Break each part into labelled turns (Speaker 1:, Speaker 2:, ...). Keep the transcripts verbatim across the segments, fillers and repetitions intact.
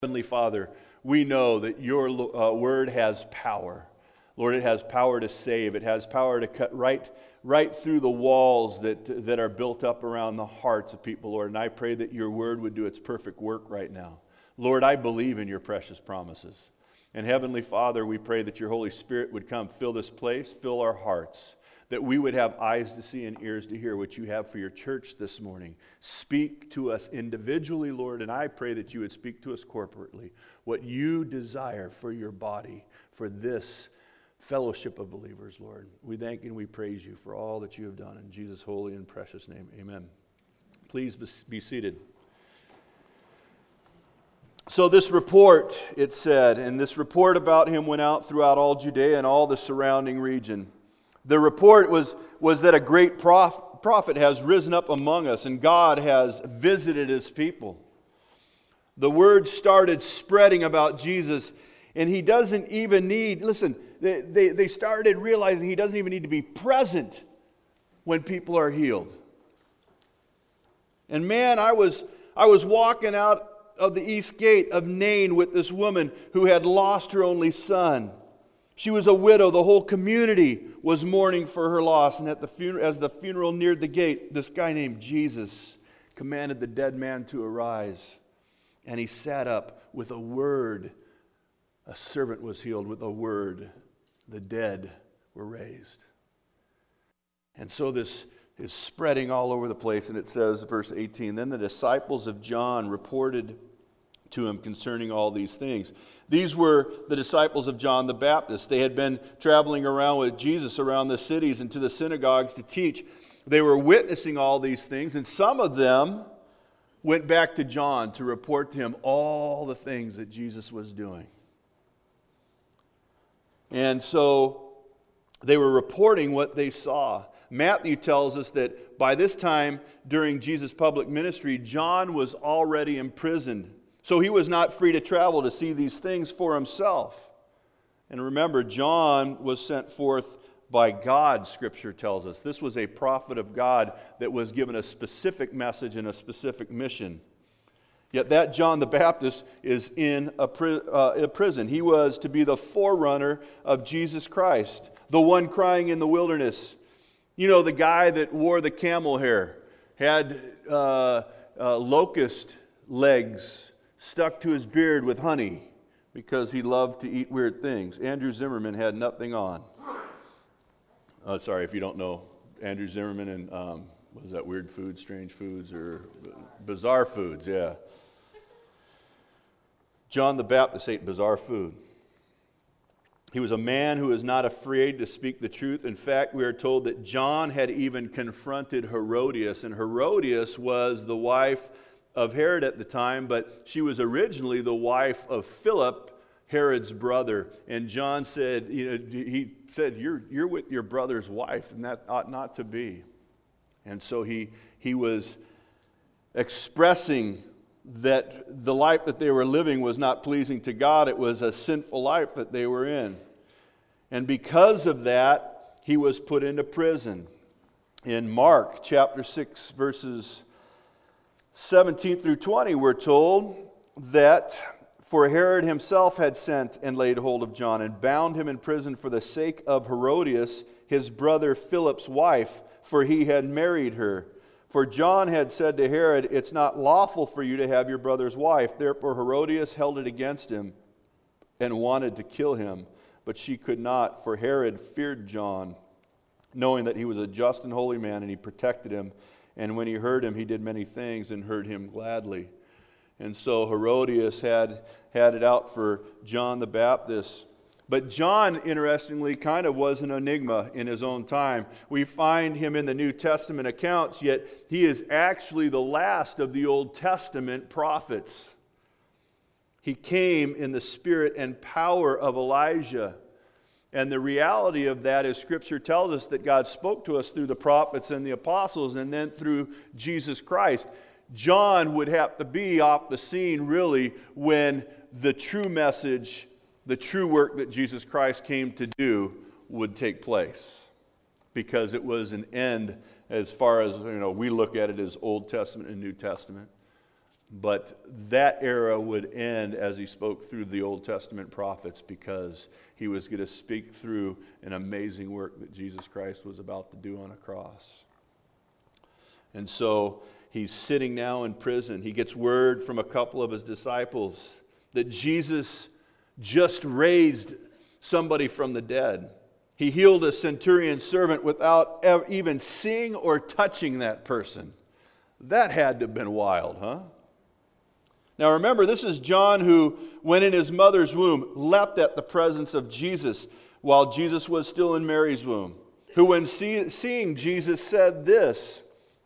Speaker 1: Heavenly Father, we know that your uh, word has power. Lord, it has power to save. It has power to cut right, right through the walls that, that are built up around the hearts of people, Lord. And I pray that your word would do its perfect work right now. Lord, I believe in your precious promises. And Heavenly Father, we pray that your Holy Spirit would come, fill this place, fill our hearts, that we would have eyes to see and ears to hear what you have for your church this morning. Speak to us individually, Lord, and I pray that you would speak to us corporately, what you desire for your body, for this fellowship of believers, Lord. We thank and we praise you for all that you have done. In Jesus' holy and precious name, amen. Please be seated. So this report, it said, and this report about him went out throughout all Judea and all the surrounding region. The report was, was that a great prof, prophet has risen up among us, and God has visited his people. The word started spreading about Jesus, and he doesn't even need, listen, they, they, they started realizing he doesn't even need to be present when people are healed. And man, I was, I was walking out of the east gate of Nain with this woman who had lost her only son. She was a widow. The whole community was mourning for her loss. And at the funeral, as the funeral neared the gate, this guy named Jesus commanded the dead man to arise. And he sat up with a word. A servant was healed with a word. The dead were raised. And so this is spreading all over the place. And it says, verse eighteen, then the disciples of John reported to him concerning all these things. These were the disciples of John the Baptist. They had been traveling around with Jesus around the cities and to the synagogues to teach. They were witnessing all these things, and some of them went back to John to report to him all the things that Jesus was doing. And so they were reporting what they saw. Matthew tells us that by this time during Jesus' public ministry, John was already imprisoned. So he was not free to travel to see these things for himself. And remember, John was sent forth by God, Scripture tells us. This was a prophet of God that was given a specific message and a specific mission. Yet that John the Baptist is in a, pri- uh, a prison. He was to be the forerunner of Jesus Christ, the one crying in the wilderness. You know, the guy that wore the camel hair, had uh, uh, locust legs stuck to his beard with honey because he loved to eat weird things. Andrew Zimmerman had nothing on. Oh, sorry, if you don't know Andrew Zimmerman and um, what is that, Weird Foods, Strange Foods, or Bizarre Foods, yeah. John the Baptist ate bizarre food. He was a man who was not afraid to speak the truth. In fact, we are told that John had even confronted Herodias, and Herodias was the wife of Herod at the time, but she was originally the wife of Philip, Herod's brother. And John said, you know, he said, you're, you're with your brother's wife, and that ought not to be. And so he, he was expressing that the life that they were living was not pleasing to God. It was a sinful life that they were in. And because of that, he was put into prison. In Mark chapter six, verses seventeen through twenty, we're told that for Herod himself had sent and laid hold of John and bound him in prison for the sake of Herodias, his brother Philip's wife, for he had married her. For John had said to Herod, it's not lawful for you to have your brother's wife. Therefore Herodias held it against him and wanted to kill him. But she could not, for Herod feared John, knowing that he was a just and holy man, and he protected him. And when he heard him, he did many things and heard him gladly. And so Herodias had, had it out for John the Baptist. But John, interestingly, kind of was an enigma in his own time. We find him in the New Testament accounts, yet he is actually the last of the Old Testament prophets. He came in the spirit and power of Elijah. And the reality of that is Scripture tells us that God spoke to us through the prophets and the apostles and then through Jesus Christ. John would have to be off the scene really when the true message, the true work that Jesus Christ came to do would take place. Because it was an end as far as, you know, we look at it as Old Testament and New Testament. But that era would end as he spoke through the Old Testament prophets, because he was going to speak through an amazing work that Jesus Christ was about to do on a cross. And so he's sitting now in prison. He gets word from a couple of his disciples that Jesus just raised somebody from the dead. He healed a centurion servant without even seeing or touching that person. That had to have been wild, huh? Now remember, this is John who, when in his mother's womb, leapt at the presence of Jesus while Jesus was still in Mary's womb. Who, when see, seeing Jesus, said this.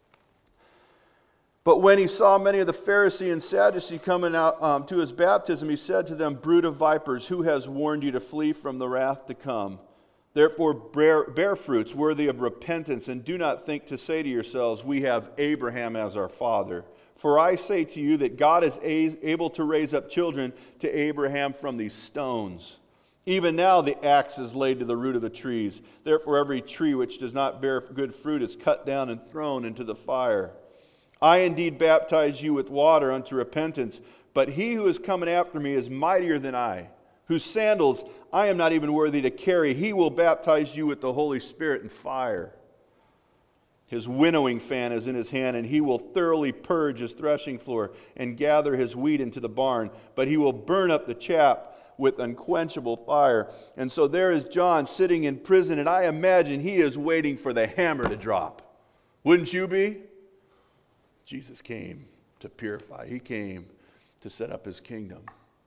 Speaker 1: But when he saw many of the Pharisee and Sadducee coming out um, to his baptism, he said to them, "Brood of vipers, who has warned you to flee from the wrath to come? Therefore bear, bear fruits worthy of repentance, and do not think to say to yourselves, 'We have Abraham as our father.' For I say to you that God is able to raise up children to Abraham from these stones. Even now the axe is laid to the root of the trees. Therefore every tree which does not bear good fruit is cut down and thrown into the fire. I indeed baptize you with water unto repentance, but he who is coming after me is mightier than I, whose sandals I am not even worthy to carry. He will baptize you with the Holy Spirit and fire. His winnowing fan is in his hand, and he will thoroughly purge his threshing floor and gather his wheat into the barn, but he will burn up the chaff with unquenchable fire." And so there is John sitting in prison, and I imagine he is waiting for the hammer to drop. Wouldn't you be? Jesus came to purify. He came to set up his kingdom.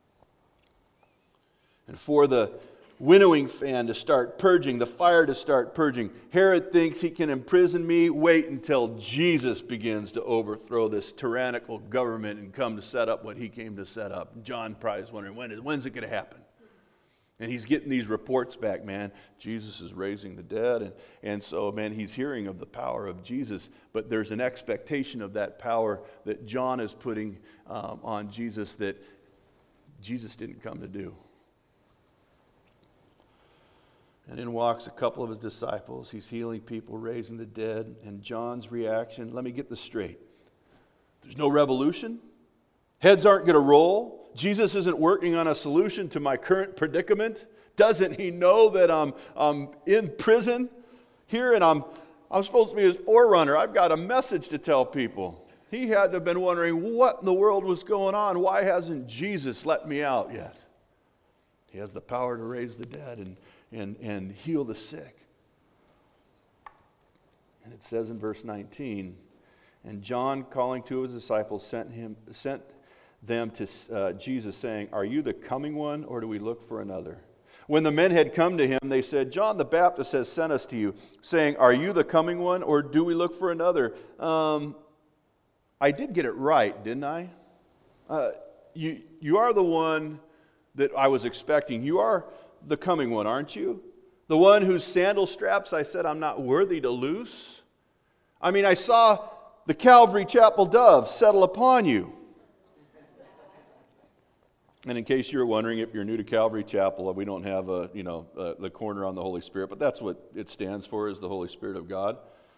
Speaker 1: And for the winnowing fan to start purging, the fire to start purging, Herod thinks he can imprison me. Wait until Jesus begins to overthrow this tyrannical government and come to set up what he came to set up. John probably is wondering, when is, when's it going to happen? And he's getting these reports back, man. Jesus is raising the dead. And, and so, man, he's hearing of the power of Jesus. But there's an expectation of that power that John is putting um, on Jesus that Jesus didn't come to do. And in walks a couple of his disciples. He's healing people, raising the dead. And John's reaction, let me get this straight. There's no revolution. Heads aren't going to roll. Jesus isn't working on a solution to my current predicament. Doesn't he know that I'm, I'm in prison here and I'm, I'm supposed to be his forerunner? I've got a message to tell people. He had to have been wondering what in the world was going on. Why hasn't Jesus let me out yet? He has the power to raise the dead and And, and heal the sick. And it says in verse nineteen, and John, calling two of his disciples, sent him sent them to uh, Jesus, saying, "Are you the coming one, or do we look for another?" When the men had come to him, they said, "John the Baptist has sent us to you, saying, 'Are you the coming one, or do we look for another?'" Um, I did get it right, didn't I? Uh, you, you are the one that I was expecting. You are the coming one, aren't you? The one whose sandal straps I said I'm not worthy to loose. I mean, I saw the Calvary Chapel dove settle upon you. And in case you're wondering, if you're new to Calvary Chapel, we don't have a, you know, uh, the corner on the Holy Spirit, but that's what it stands for, is the Holy Spirit of God.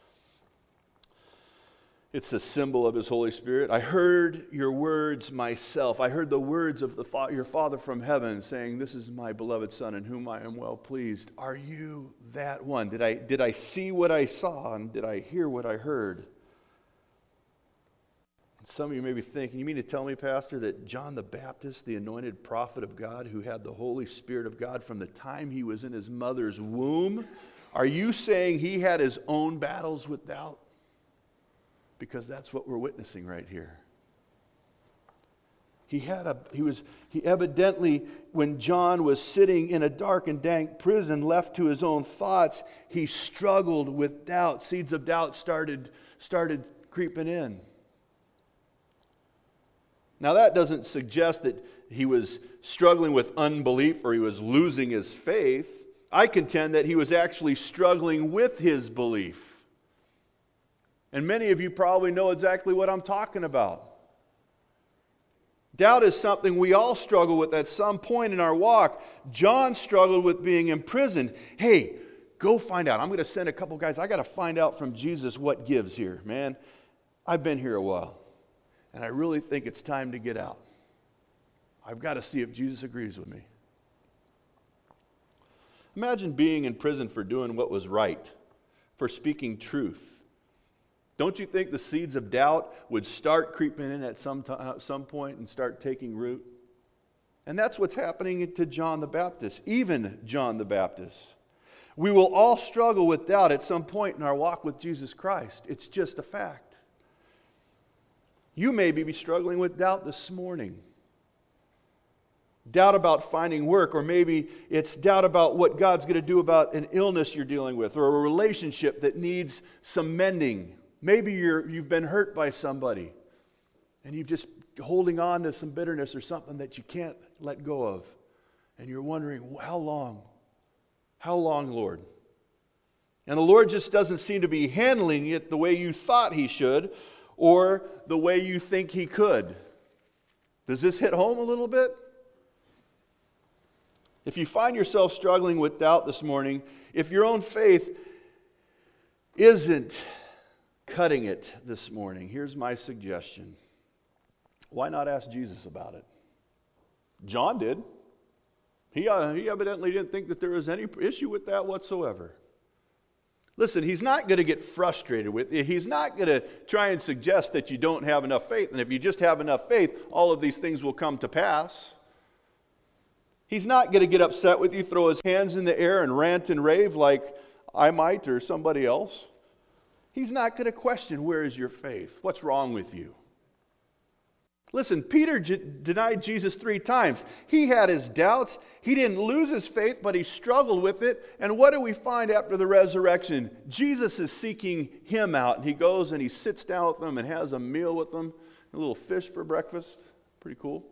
Speaker 1: It's the symbol of his Holy Spirit. I heard your words myself. I heard the words of the fa- your Father from heaven saying, "This is my beloved Son in whom I am well pleased." Are you that one? Did I, did I see what I saw, and did I hear what I heard? Some of you may be thinking, you mean to tell me, Pastor, that John the Baptist, the anointed prophet of God who had the Holy Spirit of God from the time he was in his mother's womb, are you saying he had his own battles with doubt? Because that's what we're witnessing right here. He had a, he was, he evidently, when John was sitting in a dark and dank prison, left to his own thoughts, he struggled with doubt. Seeds of doubt started, started creeping in. Now that doesn't suggest that he was struggling with unbelief or he was losing his faith. I contend that he was actually struggling with his belief. And many of you probably know exactly what I'm talking about. Doubt is something we all struggle with at some point in our walk. John struggled with being imprisoned. Hey, go find out. I'm going to send a couple guys. I got to find out from Jesus what gives here, man. I've been here a while. and I really think it's time to get out. I've got to see if Jesus agrees with me. Imagine being in prison for doing what was right, for speaking truth. Don't you think the seeds of doubt would start creeping in at some, t- some point and start taking root? And that's what's happening to John the Baptist, even John the Baptist. We will all struggle with doubt at some point in our walk with Jesus Christ. It's just a fact. You may be struggling with doubt this morning. Doubt about finding work, or maybe it's doubt about what God's going to do about an illness you're dealing with, or a relationship that needs some mending. Maybe you're, you've been hurt by somebody, and you're just holding on to some bitterness or something that you can't let go of. And you're wondering, how long? How long, Lord? And the Lord just doesn't seem to be handling it the way you thought He should, or the way you think He could. Does this hit home a little bit? If you find yourself struggling with doubt this morning, if your own faith isn't cutting it this morning, here's my suggestion. Why not ask Jesus about it? John did. He, uh, he evidently didn't think that there was any issue with that whatsoever. Listen, he's not going to get frustrated with you. He's not going to try and suggest that you don't have enough faith. And if you just have enough faith, all of these things will come to pass. He's not going to get upset with you, throw his hands in the air and rant and rave like I might or somebody else. He's not going to question, where is your faith? What's wrong with you? Listen, Peter j- denied Jesus three times. He had his doubts. He didn't lose his faith, but he struggled with it. And what do we find after the resurrection? Jesus is seeking him out. And he goes and he sits down with them and has a meal with them. A little fish for breakfast. Pretty cool.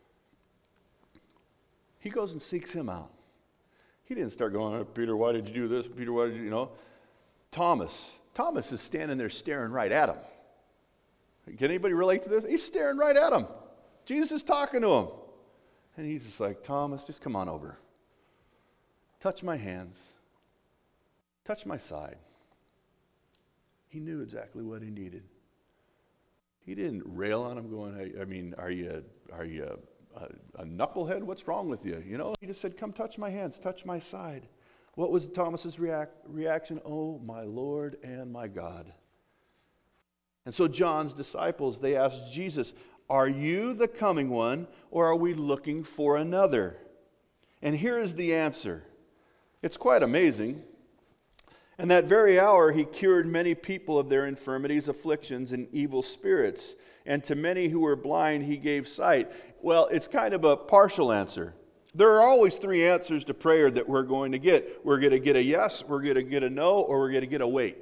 Speaker 1: He goes and seeks him out. He didn't start going, oh, Peter, why did you do this? Peter, why did you, you know? Thomas. Thomas is standing there staring right at him. Can anybody relate to this? He's staring right at him. Jesus is talking to him. And he's just like, Thomas, just come on over. Touch my hands. Touch my side. He knew exactly what he needed. He didn't rail on him going, hey, I mean, are you, are you a, a knucklehead? What's wrong with you? You know, he just said, come touch my hands, touch my side. What was Thomas's react, reaction? Oh, my Lord and my God. And so John's disciples, they asked Jesus, are you the coming one, or are we looking for another? And here is the answer. It's quite amazing. And that very hour he cured many people of their infirmities, afflictions, and evil spirits. And to many who were blind he gave sight. Well, it's kind of a partial answer. There are always three answers to prayer that we're going to get. We're going to get a yes, we're going to get a no, or we're going to get a wait.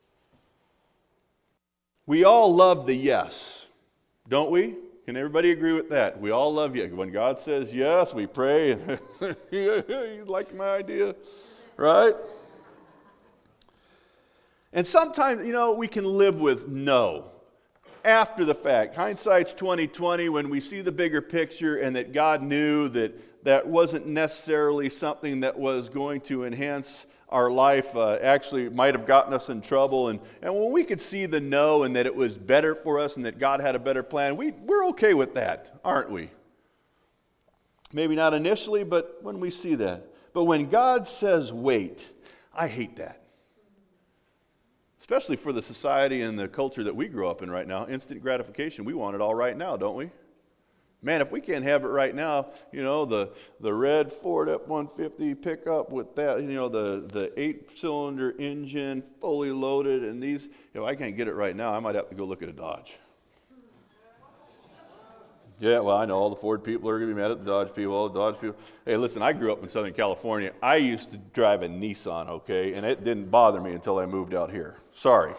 Speaker 1: We all love the yes, don't we? Can everybody agree with that? We all love you. When God says yes, we pray. You like my idea, right? And sometimes, you know, we can live with no. After the fact, hindsight's twenty twenty, when we see the bigger picture and that God knew that that wasn't necessarily something that was going to enhance our life, uh, actually might have gotten us in trouble. And, and when we could see the no and that it was better for us and that God had a better plan, we, we're okay with that, aren't we? Maybe not initially, but when we see that. But when God says wait, I hate that. Especially for the society and the culture that we grow up in right now. Instant gratification, we want it all right now, don't we? Man, if we can't have it right now, you know, the, the red Ford F one fifty pickup with that, you know, the, the eight-cylinder engine, fully loaded, and these, you know, I can't get it right now. I might have to go look at a Dodge. Yeah, well, I know all the Ford people are going to be mad at the Dodge people, all the Dodge people. Hey, listen, I grew up in Southern California. I used to drive a Nissan, okay, and it didn't bother me until I moved out here. Sorry.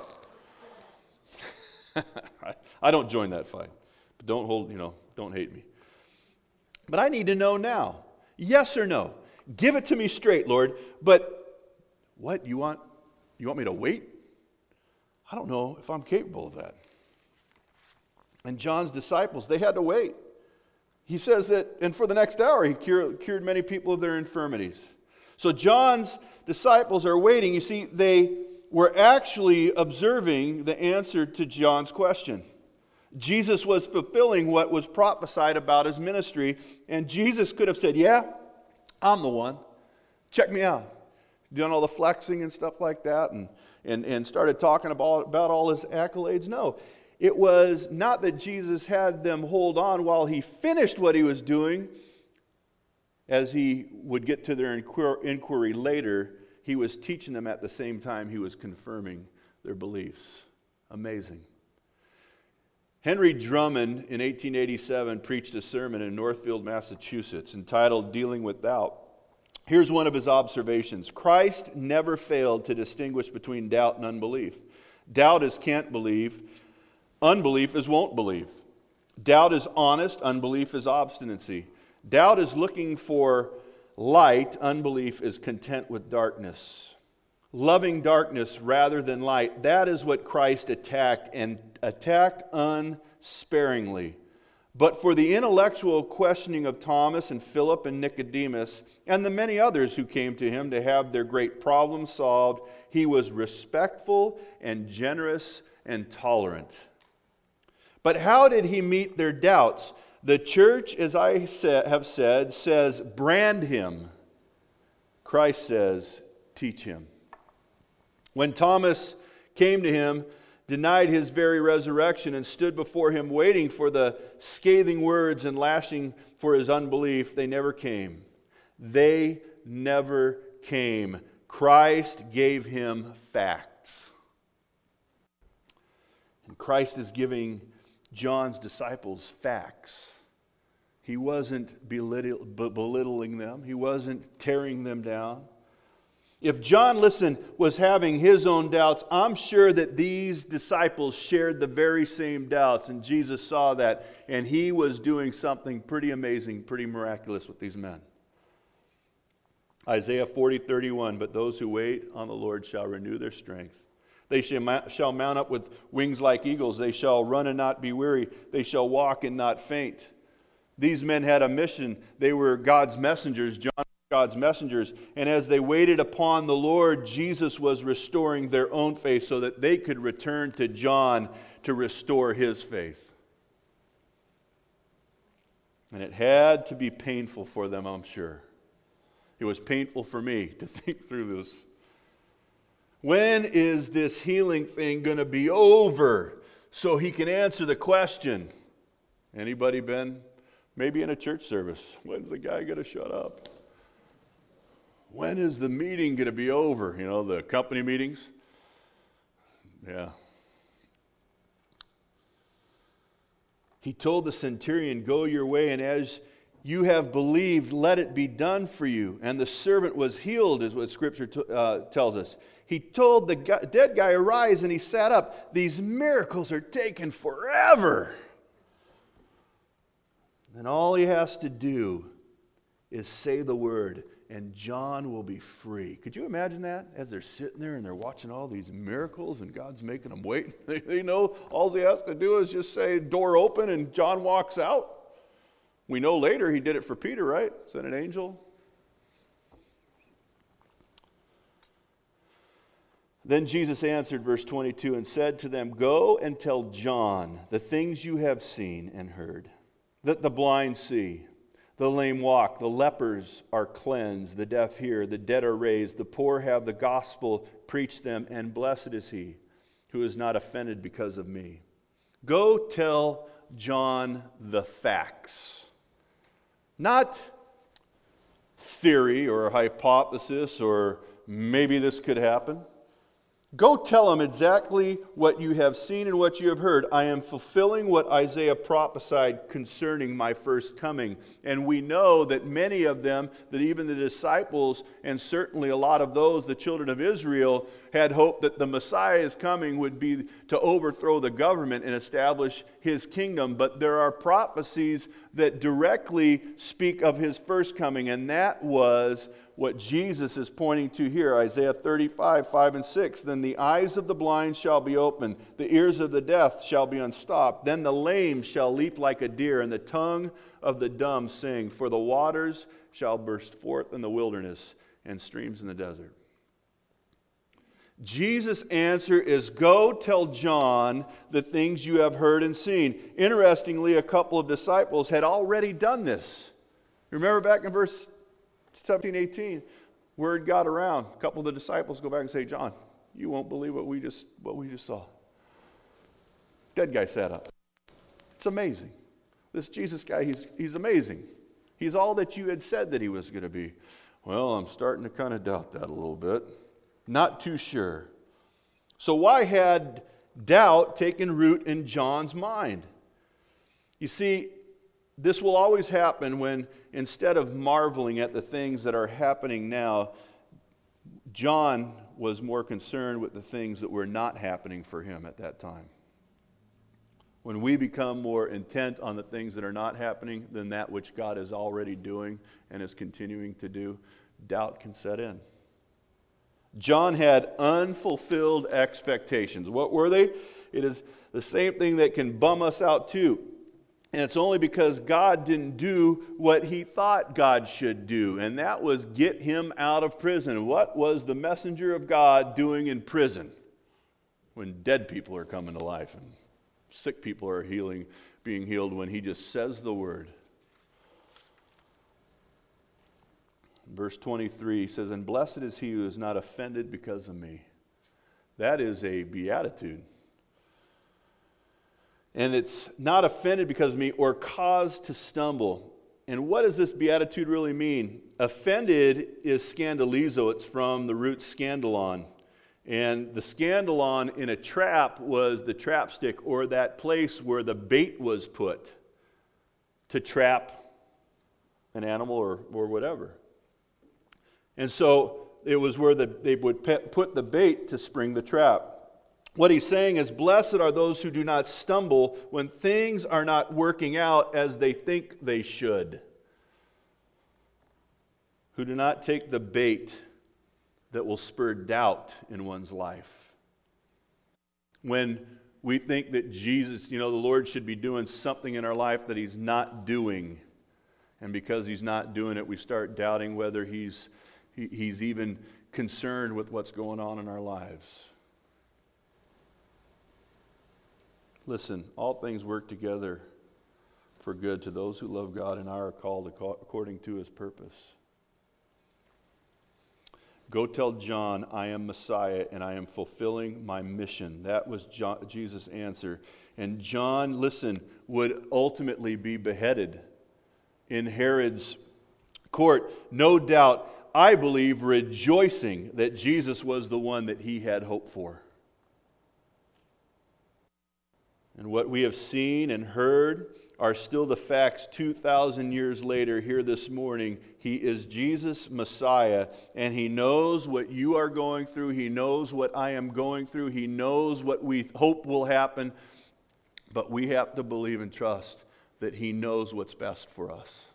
Speaker 1: I don't join that fight. But don't hold, you know, don't hate me. But I need to know now. Yes or no? Give it to me straight, Lord. But what? You want, you want me to wait? I don't know if I'm capable of that. And John's disciples, they had to wait. He says that, and for the next hour, he cured, cured many people of their infirmities. So John's disciples are waiting. You see, they were actually observing the answer to John's question. Jesus was fulfilling what was prophesied about his ministry, and Jesus could have said, yeah, I'm the one. Check me out. Doing all the flexing and stuff like that, and, and, and started talking about, about all his accolades. No, it was not that Jesus had them hold on while he finished what he was doing. As he would get to their inquiry later, he was teaching them at the same time he was confirming their beliefs. Amazing. Henry Drummond in eighteen eighty-seven preached a sermon in Northfield, Massachusetts, entitled Dealing with Doubt. Here's one of his observations. Christ never failed to distinguish between doubt and unbelief. Doubt is can't believe. Unbelief is won't believe. Doubt is honest. Unbelief is obstinacy. Doubt is looking for light. Unbelief is content with darkness. Loving darkness rather than light. That is what Christ attacked, and attacked unsparingly. But for the intellectual questioning of Thomas and Philip and Nicodemus and the many others who came to him to have their great problem solved, he was respectful and generous and tolerant. But how did he meet their doubts? The church, as I have said, says, brand him. Christ says, teach him. When Thomas came to him, denied his very resurrection, and stood before him waiting for the scathing words and lashing for his unbelief, they never came. They never came. Christ gave him facts. And Christ is giving John's disciples facts. He wasn't belittling them. He wasn't tearing them down. If John, listen, was having his own doubts, I'm sure that these disciples shared the very same doubts, and Jesus saw that, and he was doing something pretty amazing, pretty miraculous with these men. Isaiah forty thirty-one, but those who wait on the Lord shall renew their strength. They shall mount up with wings like eagles. They shall run and not be weary. They shall walk and not faint. These men had a mission. They were God's messengers. John God's messengers, and as they waited upon the Lord, Jesus was restoring their own faith so that they could return to John to restore his faith. And it had to be painful for them, I'm sure. It was painful for me to think through this. When is this healing thing going to be over so he can answer the question? Anybody been maybe in a church service? When's the guy going to shut up? When is the meeting going to be over? You know, the company meetings? Yeah. He told the centurion, go your way, and as you have believed, let it be done for you. And the servant was healed, is what Scripture t- uh, tells us. He told the guy, dead guy, arise, and he sat up. These miracles are taking forever. And all he has to do is say the word, and John will be free. Could you imagine that? As they're sitting there and they're watching all these miracles and God's making them wait. They, they know all he has to do is just say, door open, and John walks out. We know later he did it for Peter, right? Sent an angel. Then Jesus answered, verse twenty-two, and said to them, go and tell John the things you have seen and heard, that the blind see, the lame walk, the lepers are cleansed, the deaf hear, the dead are raised, the poor have the gospel preached them, and blessed is he who is not offended because of me. Go tell John the facts. Not theory or hypothesis or maybe this could happen. Go tell them exactly what you have seen and what you have heard. I am fulfilling what Isaiah prophesied concerning my first coming. And we know that many of them, that even the disciples, and certainly a lot of those, the children of Israel, had hoped that the Messiah's coming would be to overthrow the government and establish his kingdom. But there are prophecies that directly speak of his first coming, and that was what Jesus is pointing to here, Isaiah thirty-five, five and six. Then the eyes of the blind shall be opened, the ears of the deaf shall be unstopped. Then the lame shall leap like a deer, and the tongue of the dumb sing. For the waters shall burst forth in the wilderness, and streams in the desert. Jesus' answer is, go tell John the things you have heard and seen. Interestingly, a couple of disciples had already done this. Remember back in verse seventeen, eighteen, word got around. A couple of the disciples go back and say, John, you won't believe what we just what we just saw. Dead guy sat up. It's amazing. This Jesus guy, he's he's amazing. He's all that you had said that he was going to be. Well, I'm starting to kind of doubt that a little bit. Not too sure. So why had doubt taken root in John's mind? You see, this will always happen when, instead of marveling at the things that are happening now, John was more concerned with the things that were not happening for him at that time. When we become more intent on the things that are not happening than that which God is already doing and is continuing to do, doubt can set in. John had unfulfilled expectations. What were they? It is the same thing that can bum us out too. And it's only because God didn't do what he thought God should do, and that was get him out of prison. What was the messenger of God doing in prison when dead people are coming to life and sick people are healing, being healed when he just says the word? Verse twenty-three says, and blessed is he who is not offended because of me. That is a beatitude. And it's not offended because of me or caused to stumble. And what does this beatitude really mean? Offended is scandalizo. It's from the root scandalon. And the scandalon in a trap was the trap stick, or that place where the bait was put to trap an animal or, or whatever. And so it was where the, they would pe- put the bait to spring the trap. What he's saying is, blessed are those who do not stumble when things are not working out as they think they should. Who do not take the bait that will spur doubt in one's life. When we think that Jesus, you know, the Lord should be doing something in our life that he's not doing. And because he's not doing it, we start doubting whether he's, he, he's even concerned with what's going on in our lives. Listen, all things work together for good to those who love God and are called according to his purpose. Go tell John, I am Messiah and I am fulfilling my mission. That was John, Jesus' answer. And John, listen, would ultimately be beheaded in Herod's court. No doubt, I believe, rejoicing that Jesus was the one that he had hoped for. And what we have seen and heard are still the facts two thousand years later here this morning. He is Jesus Messiah, and he knows what you are going through. He knows what I am going through. He knows what we hope will happen. But we have to believe and trust that he knows what's best for us.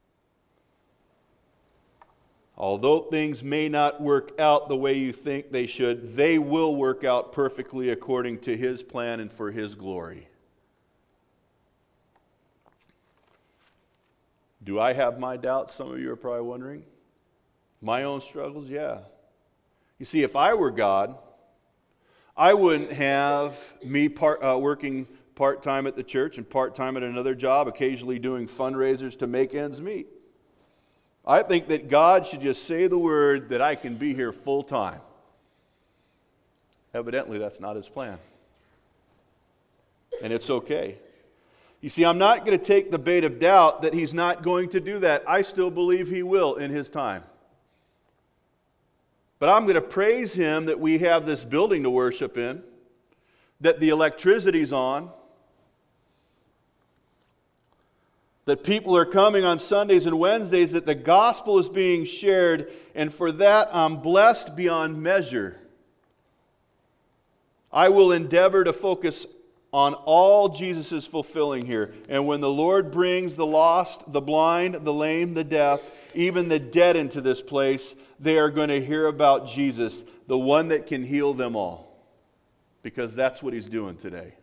Speaker 1: Although things may not work out the way you think they should, they will work out perfectly according to his plan and for his glory. Do I have my doubts? Some of you are probably wondering. My own struggles? Yeah. You see, if I were God, I wouldn't have me part, uh, working part-time at the church and part-time at another job, occasionally doing fundraisers to make ends meet. I think that God should just say the word that I can be here full time. Evidently, that's not his plan. And it's okay. You see, I'm not going to take the bait of doubt that he's not going to do that. I still believe he will in his time. But I'm going to praise him that we have this building to worship in, that the electricity's on, that people are coming on Sundays and Wednesdays, that the gospel is being shared, and for that I'm blessed beyond measure. I will endeavor to focus on all Jesus is fulfilling here. And when the Lord brings the lost, the blind, the lame, the deaf, even the dead into this place, they are going to hear about Jesus, the one that can heal them all. Because that's what he's doing today.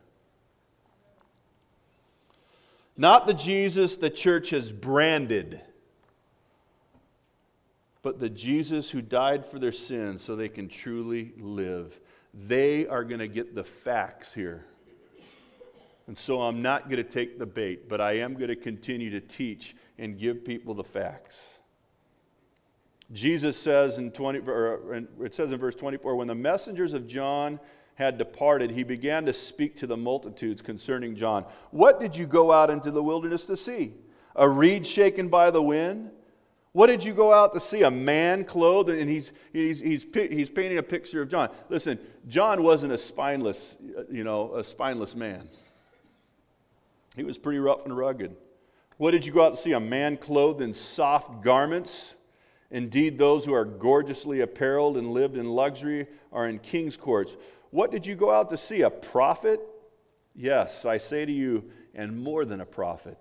Speaker 1: Not the Jesus the church has branded, but the Jesus who died for their sins so they can truly live. They are going to get the facts here. And so I'm not going to take the bait, but I am going to continue to teach and give people the facts. Jesus says in twenty, or it says in verse twenty-four, when the messengers of John had departed, he began to speak to the multitudes concerning John. What did you go out into the wilderness to see? A reed shaken by the wind? What did you go out to see? A man clothed? And he's, he's, he's, he's painting a picture of John. Listen, John wasn't a spineless, you know, a spineless man. He was pretty rough and rugged. What did you go out to see? A man clothed in soft garments? Indeed, those who are gorgeously apparelled and lived in luxury are in king's courts. What did you go out to see? A prophet? Yes, I say to you, and more than a prophet.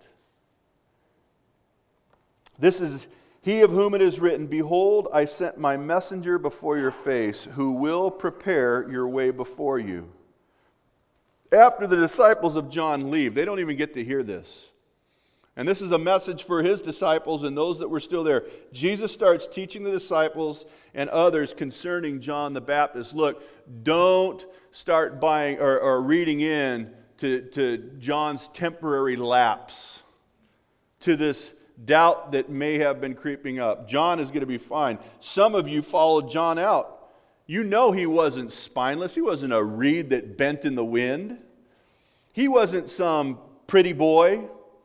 Speaker 1: This is he of whom it is written, behold, I sent my messenger before your face, who will prepare your way before you. After the disciples of John leave, they don't even get to hear this. And this is a message for his disciples and those that were still there. Jesus starts teaching the disciples and others concerning John the Baptist. Look, don't start buying or, or reading in to, to John's temporary lapse, to this doubt that may have been creeping up. John is going to be fine. Some of you followed John out. You know he wasn't spineless. He wasn't a reed that bent in the wind. He wasn't some pretty boy,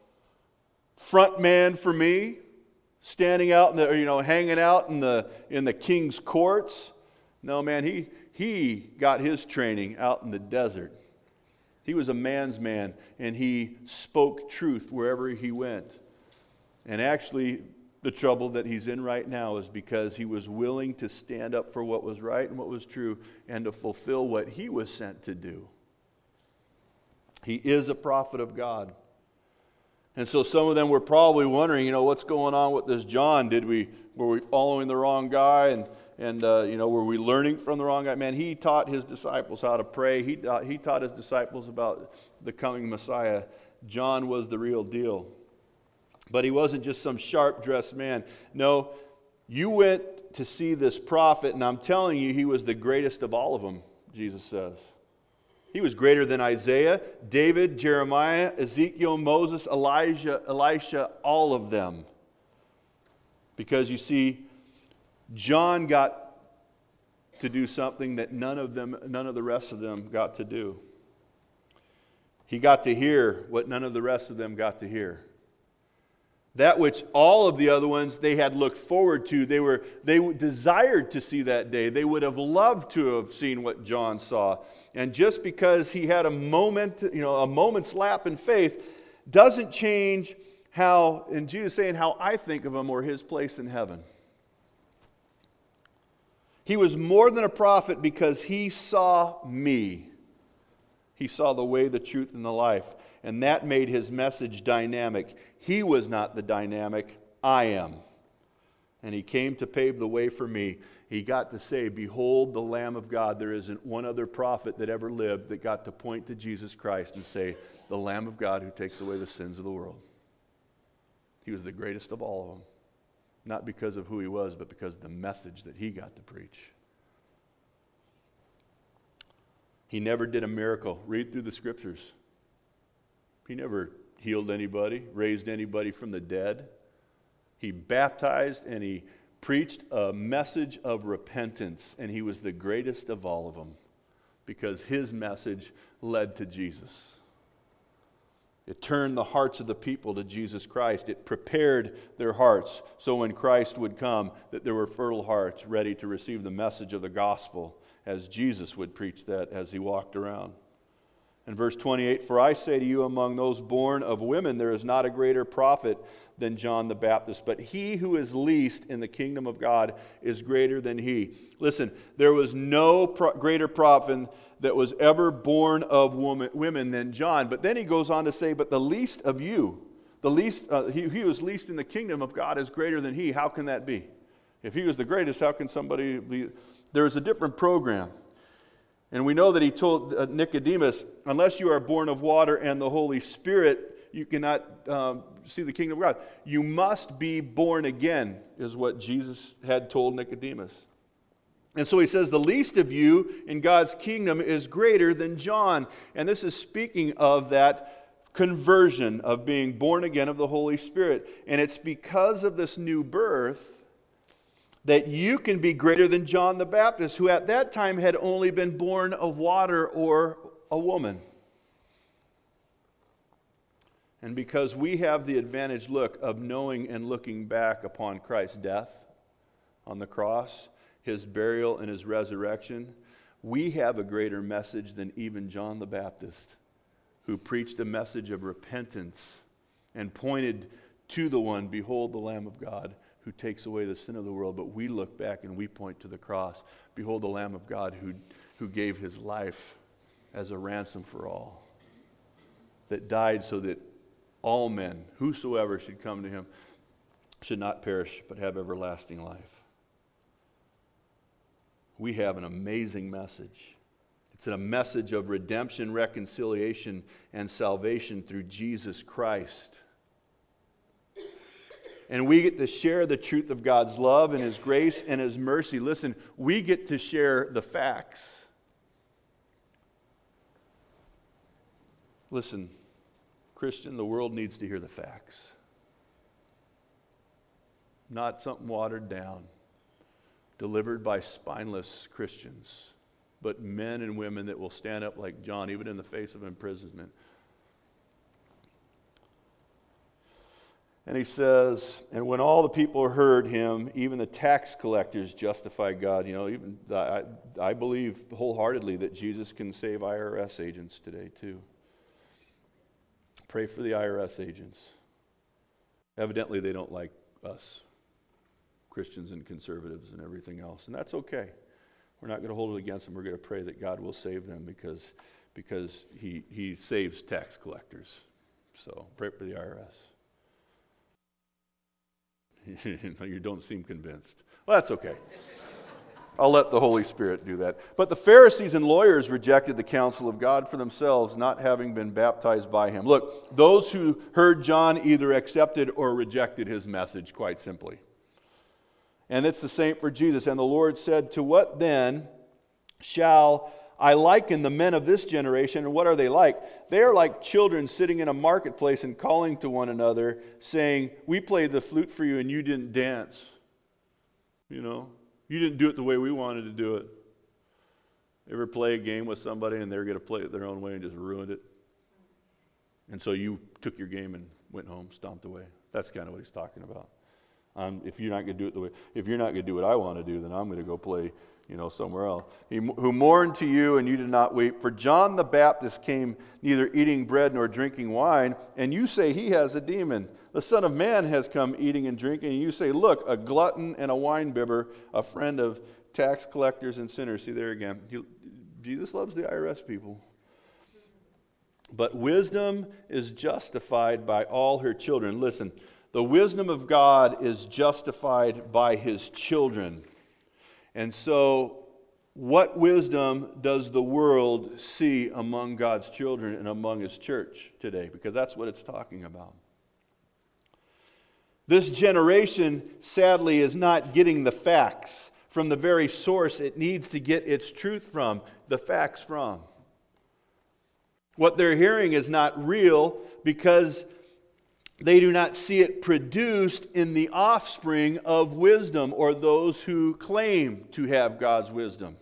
Speaker 1: front man for me, standing out in the, or, you know, hanging out in the in the king's courts. No, man, he he got his training out in the desert. He was a man's man, and he spoke truth wherever he went. And actually, the trouble that he's in right now is because he was willing to stand up for what was right and what was true and to fulfill what he was sent to do. He is a prophet of God. And so some of them were probably wondering, you know, what's going on with this John? Did we, were we following the wrong guy? And, and uh, you know, were we learning from the wrong guy? Man, he taught his disciples how to pray. He, uh, he taught his disciples about the coming Messiah. John was the real deal. But he wasn't just some sharp-dressed man. No, you went to see this prophet, and I'm telling you, he was the greatest of all of them, Jesus says. He was greater than Isaiah, David, Jeremiah, Ezekiel, Moses, Elijah, Elisha, all of them. Because you see, John got to do something that none of them, none of the rest of them got to do. He got to hear what none of the rest of them got to hear. That which all of the other ones they had looked forward to, they were they desired to see that day. They would have loved to have seen what John saw. And just because he had a moment, you know, a moment's lap in faith, doesn't change how, and Jesus saying how I think of him or his place in heaven. He was more than a prophet because he saw me. He saw the way, the truth, and the life. And that made his message dynamic. He was not the dynamic, I am. And he came to pave the way for me. He got to say, behold the Lamb of God. There isn't one other prophet that ever lived that got to point to Jesus Christ and say, the Lamb of God who takes away the sins of the world. He was the greatest of all of them. Not because of who he was, but because of the message that he got to preach. He never did a miracle. Read through the scriptures. He never healed anybody, raised anybody from the dead. He baptized and he preached a message of repentance, and he was the greatest of all of them because his message led to Jesus. It turned the hearts of the people to Jesus Christ. It prepared their hearts so when Christ would come that there were fertile hearts ready to receive the message of the gospel as Jesus would preach that as he walked around. In verse twenty-eight, for I say to you, among those born of women, there is not a greater prophet than John the Baptist, but he who is least in the kingdom of God is greater than he. Listen, there was no pro- greater prophet that was ever born of woman, women than John. But then he goes on to say, but the least of you, the least, uh, he, he who is least in the kingdom of God is greater than he. How can that be? If he was the greatest, how can somebody be? There's a different program. And we know that he told uh, Nicodemus, unless you are born of water and the Holy Spirit, you cannot um, see the kingdom of God. You must be born again, is what Jesus had told Nicodemus. And so he says, the least of you in God's kingdom is greater than John. And this is speaking of that conversion of being born again of the Holy Spirit. And it's because of this new birth that you can be greater than John the Baptist, who at that time had only been born of water or a woman. And because we have the advantage, look, of knowing and looking back upon Christ's death on the cross, his burial and his resurrection, we have a greater message than even John the Baptist, who preached a message of repentance and pointed to the one, behold the Lamb of God, who takes away the sin of the world. But we look back and we point to the cross. Behold the Lamb of God who, who gave his life as a ransom for all, that died so that all men, whosoever should come to him, should not perish but have everlasting life. We have an amazing message. It's a message of redemption, reconciliation, and salvation through Jesus Christ. And we get to share the truth of God's love and his grace and his mercy. Listen, we get to share the facts. Listen, Christian, the world needs to hear the facts. Not something watered down, delivered by spineless Christians, but men and women that will stand up like John, even in the face of imprisonment. And he says, and when all the people heard him, even the tax collectors justified God. You know, even I, I believe wholeheartedly that Jesus can save I R S agents today too. Pray for the I R S agents. Evidently they don't like us, Christians and conservatives and everything else. And that's okay. We're not going to hold it against them. We're going to pray that God will save them because, because he, he saves tax collectors. So pray for the I R S. You don't seem convinced. Well, that's okay. I'll let the Holy Spirit do that. But the Pharisees and lawyers rejected the counsel of God for themselves, not having been baptized by him. Look, those who heard John either accepted or rejected his message, quite simply. And it's the same for Jesus. And the Lord said, to what then shall I liken the men of this generation? And what are they like? They are like children sitting in a marketplace and calling to one another, saying, we played the flute for you and you didn't dance. You know, you didn't do it the way we wanted to do it. Ever play a game with somebody and they're going to play it their own way and just ruined it? And so you took your game and went home, stomped away. That's kind of what he's talking about. Um, if you're not going to do it the way, if you're not going to do what I want to do, then I'm going to go play, you know, somewhere else. He, who mourned to you and you did not weep. For John the Baptist came neither eating bread nor drinking wine, and you say he has a demon. The Son of Man has come eating and drinking, and you say, look, a glutton and a winebibber, a friend of tax collectors and sinners. See there again. He, Jesus loves the I R S people. But wisdom is justified by all her children. Listen. The wisdom of God is justified by his children. And so, what wisdom does the world see among God's children and among his church today? Because that's what it's talking about. This generation, sadly, is not getting the facts from the very source it needs to get its truth from, the facts from. What they're hearing is not real because they do not see it produced in the offspring of wisdom or those who claim to have God's wisdom.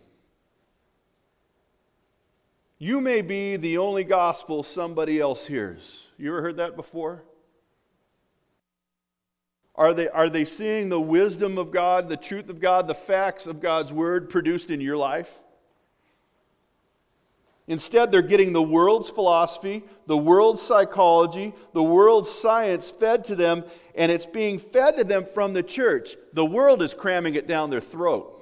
Speaker 1: You may be the only gospel somebody else hears. You ever heard that before? Are they, are they seeing the wisdom of God, the truth of God, the facts of God's word produced in your life? Instead, they're getting the world's philosophy, the world's psychology, the world's science fed to them, and it's being fed to them from the church. The world is cramming it down their throat.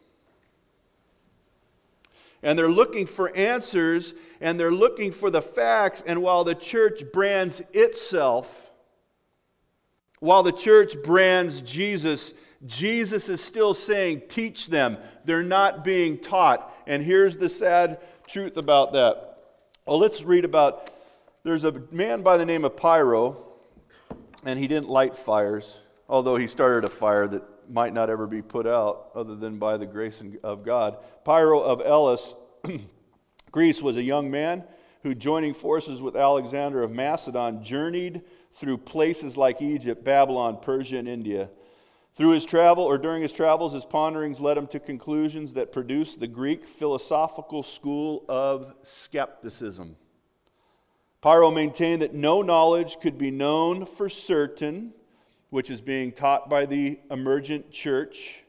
Speaker 1: And they're looking for answers, and they're looking for the facts, and while the church brands itself, while the church brands Jesus, Jesus is still saying, teach them. They're not being taught. And here's the sad truth about that. Well, let's read about, there's a man by the name of Pyrrho, And he didn't light fires, although he started a fire that might not ever be put out other than by the grace of God. Pyrrho of Elis, Greece, was a young man who, joining forces with Alexander of Macedon, journeyed through places like Egypt, Babylon, Persia, and India. Through his travel, or during his travels, his ponderings led him to conclusions that produced the Greek philosophical school of skepticism. Pyrrho maintained that no knowledge could be known for certain, which is being taught by the emergent church,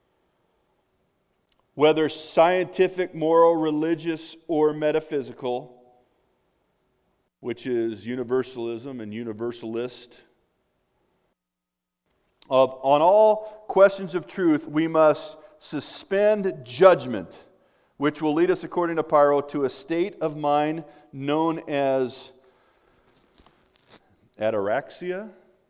Speaker 1: whether scientific, moral, religious, or metaphysical, which is universalism and universalist. Of, on all questions of truth, we must suspend judgment, which will lead us, according to Pyrrho, to a state of mind known as ataraxia,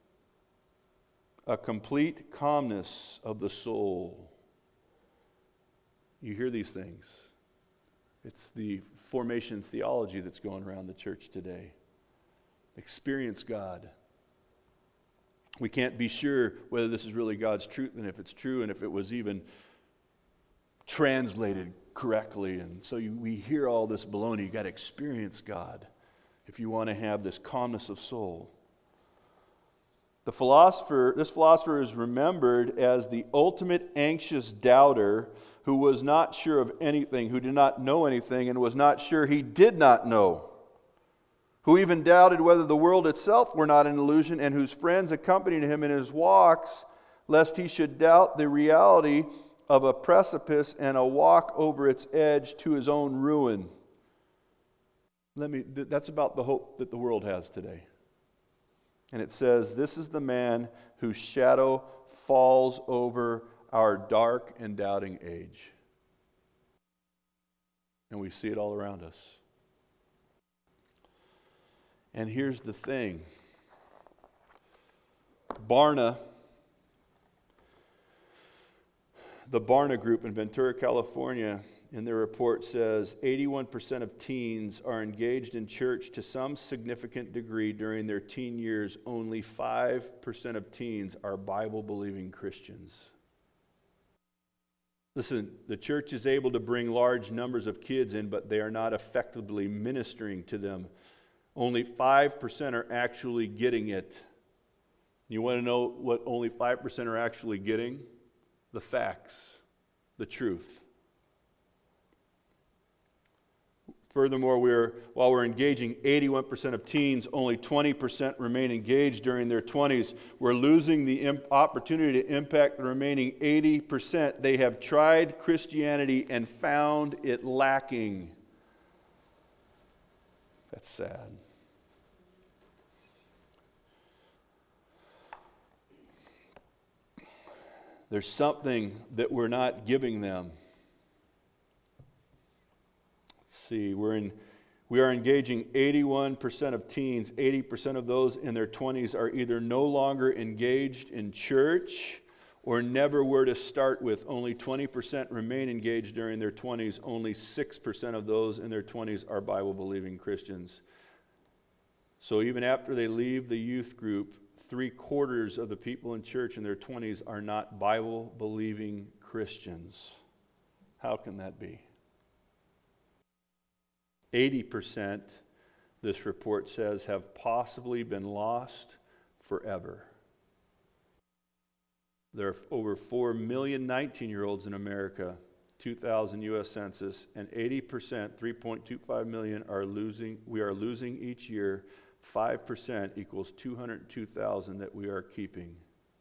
Speaker 1: a complete calmness of the soul. You hear these things. It's the formation theology that's going around the church today. Experience God. We can't be sure whether this is really God's truth and if it's true and if it was even translated correctly. And so you, we hear all this baloney. You've got to experience God if you want to have this calmness of soul. The philosopher, this philosopher is remembered as the ultimate anxious doubter who was not sure of anything, who did not know anything, and was not sure he did not know, who even doubted whether the world itself were not an illusion, and whose friends accompanied him in his walks, lest he should doubt the reality of a precipice and a walk over its edge to his own ruin. Let me. That's about the hope that the world has today. And it says, this is the man whose shadow falls over our dark and doubting age. And we see it all around us. And here's the thing. Barna, the Barna Group in Ventura, California, in their report says eighty-one percent of teens are engaged in church to some significant degree during their teen years. Only five percent of teens are Bible-believing Christians. Listen, the church is able to bring large numbers of kids in, but they are not effectively ministering to them. Only five percent are actually getting it. You want to know what only five percent are actually getting? The facts, the truth. Furthermore, we're, while we're engaging eighty-one percent of teens, only twenty percent remain engaged during their twenties. We're losing the imp- opportunity to impact the remaining eighty percent. They have tried Christianity and found it lacking. That's sad. There's something that we're not giving them. See, we're in, we are engaging eighty-one percent of teens. eighty percent of those in their twenties are either no longer engaged in church or never were to start with. Only twenty percent remain engaged during their twenties. Only six percent of those in their twenties are Bible-believing Christians. So even after they leave the youth group, three quarters of the people in church in their twenties are not Bible-believing Christians. How can that be? eighty percent, this report says, have possibly been lost forever. There are over four million nineteen-year-olds in America, two thousand U S Census, and eighty percent, three point two five million, are losing. We are losing each year. five percent equals two hundred two thousand that we are keeping.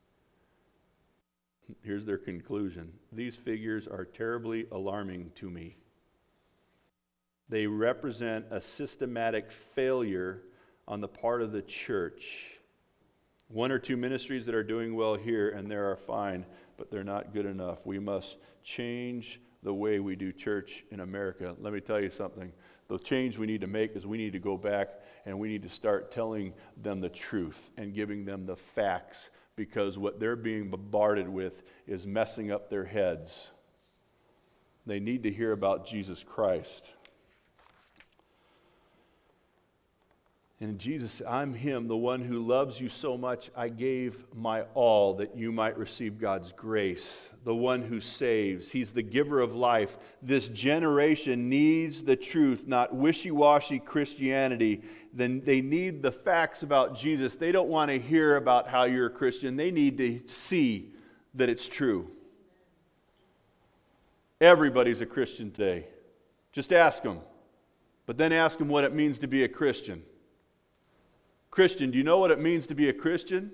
Speaker 1: Here's their conclusion. These figures are terribly alarming to me. They represent a systematic failure on the part of the church. One or two ministries that are doing well here and there are fine, but they're not good enough. We must change the way we do church in America. Let me tell you something. The change we need to make is we need to go back and we need to start telling them the truth and giving them the facts, because what they're being bombarded with is messing up their heads. They need to hear about Jesus Christ. And Jesus said, I'm him, the one who loves you so much, I gave my all that you might receive God's grace. The one who saves. He's the giver of life. This generation needs the truth, not wishy-washy Christianity. Then they need the facts about Jesus. They don't want to hear about how you're a Christian. They need to see that it's true. Everybody's a Christian today. Just ask them. But then ask them what it means to be a Christian. Christian, do you know what it means to be a Christian?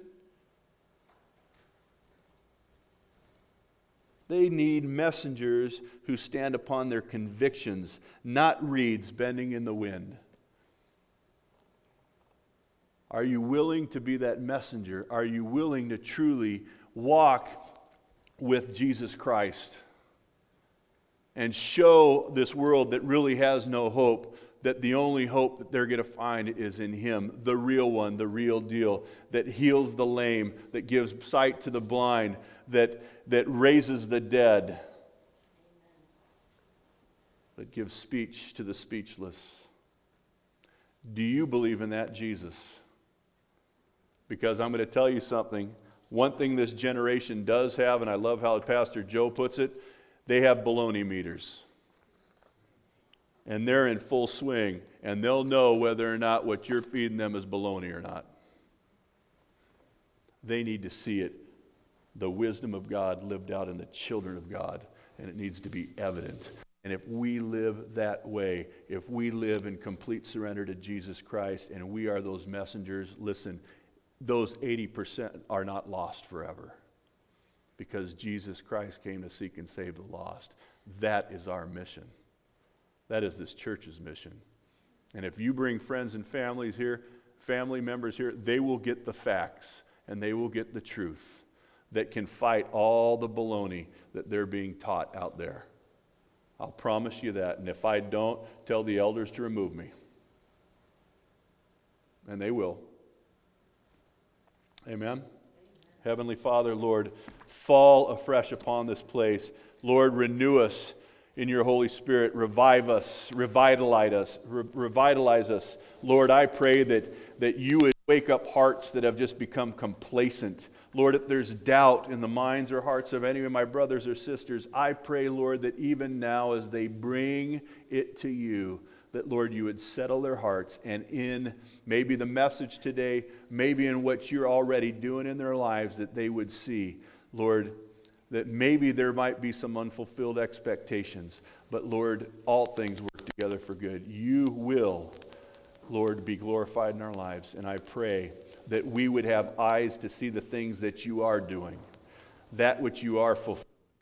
Speaker 1: They need messengers who stand upon their convictions, not reeds bending in the wind. Are you willing to be that messenger? Are you willing to truly walk with Jesus Christ and show this world that really has no hope, that the only hope that they're going to find is in Him, the real one, the real deal, that heals the lame, that gives sight to the blind, that, that raises the dead, that gives speech to the speechless? Do you believe in that Jesus? Because I'm going to tell you something. One thing this generation does have, and I love how Pastor Joe puts it, they have baloney meters. And they're in full swing, and they'll know whether or not what you're feeding them is baloney or not. They need to see it, the wisdom of God lived out in the children of God, and it needs to be evident. And if we live that way, if we live in complete surrender to Jesus Christ, and we are those messengers, listen, those eighty percent are not lost forever, because Jesus Christ came to seek and save the lost. That is our mission. That is this church's mission. And if you bring friends and families here, family members here, they will get the facts and they will get the truth that can fight all the baloney that they're being taught out there. I'll promise you that. And if I don't, tell the elders to remove me. And they will. Amen? Amen. Heavenly Father, Lord, fall afresh upon this place. Lord, renew us in your Holy Spirit. Revive us, revitalize us, re- revitalize us. Lord, I pray that, that you would wake up hearts that have just become complacent. Lord, if there's doubt in the minds or hearts of any of my brothers or sisters, I pray, Lord, that even now as they bring it to you, that, Lord, you would settle their hearts, and in maybe the message today, maybe in what you're already doing in their lives, that they would see, Lord, that maybe there might be some unfulfilled expectations, but Lord, all things work together for good. You will, Lord, be glorified in our lives, and I pray that we would have eyes to see the things that you are doing, that which you are fulfilling,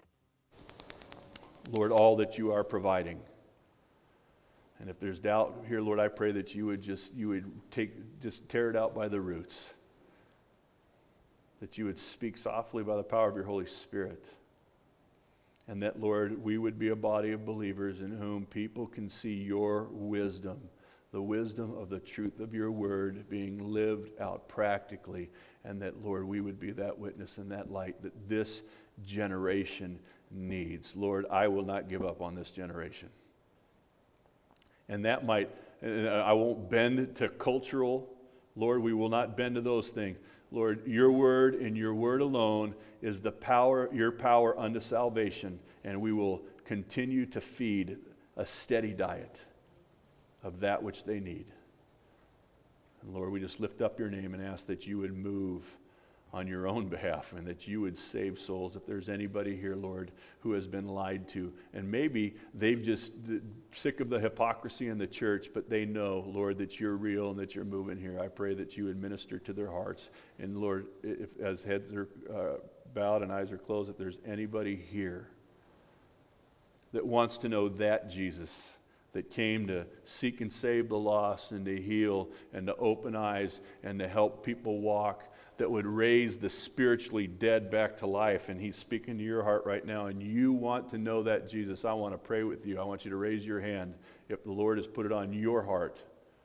Speaker 1: Lord, all that you are providing. And if there's doubt here, Lord, I pray that you would just you would take just tear it out by the roots. That you would speak softly by the power of your Holy Spirit. And that, Lord, we would be a body of believers in whom people can see your wisdom, the wisdom of the truth of your word being lived out practically. And that, Lord, we would be that witness and that light that this generation needs. Lord, I will not give up on this generation. And that might, I won't bend to cultural. Lord, we will not bend to those things. Lord, your word and your word alone is the power, your power unto salvation, and we will continue to feed a steady diet of that which they need. And Lord, we just lift up your name and ask that you would move on your own behalf and that you would save souls. If there's anybody here, Lord, who has been lied to, and maybe they've just sick of the hypocrisy in the church, but they know, Lord, that you're real and that you're moving here. I pray that you would minister to their hearts. And Lord, if as heads are uh, bowed and eyes are closed, if there's anybody here that wants to know that Jesus that came to seek and save the lost and to heal and to open eyes and to help people walk, that would raise the spiritually dead back to life, and he's speaking to your heart right now, and you want to know that Jesus, I want to pray with you. I want you to raise your hand if the Lord has put it on your heart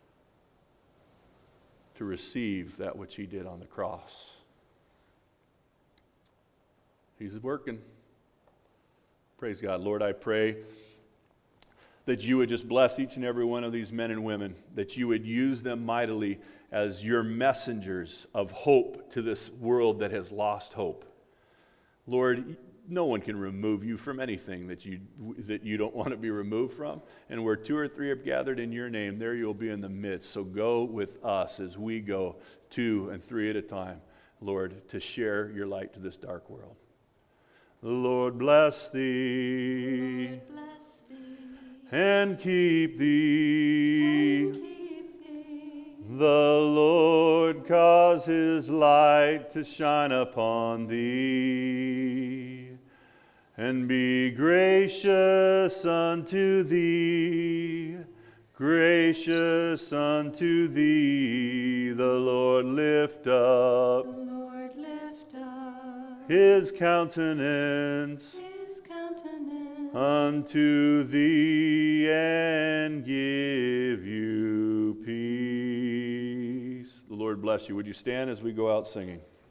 Speaker 1: to receive that which he did on the cross. He's working. Praise God. Lord, I pray that you would just bless each and every one of these men and women, that you would use them mightily as your messengers of hope to this world that has lost hope. Lord, no one can remove you from anything that you that you don't want to be removed from. And where two or three have gathered in your name, there you'll be in the midst. So go with us as we go two and three at a time, Lord, to share your light to this dark world. The Lord bless thee,
Speaker 2: Lord bless thee,
Speaker 1: and keep thee.
Speaker 2: and keep thee.
Speaker 1: The Lord cause his light to shine upon thee, and be gracious unto thee, gracious unto thee. The Lord lift up
Speaker 2: The Lord lift up
Speaker 1: his countenance
Speaker 2: his countenance
Speaker 1: unto thee, and give you peace. The Lord bless you. Would you stand as we go out singing?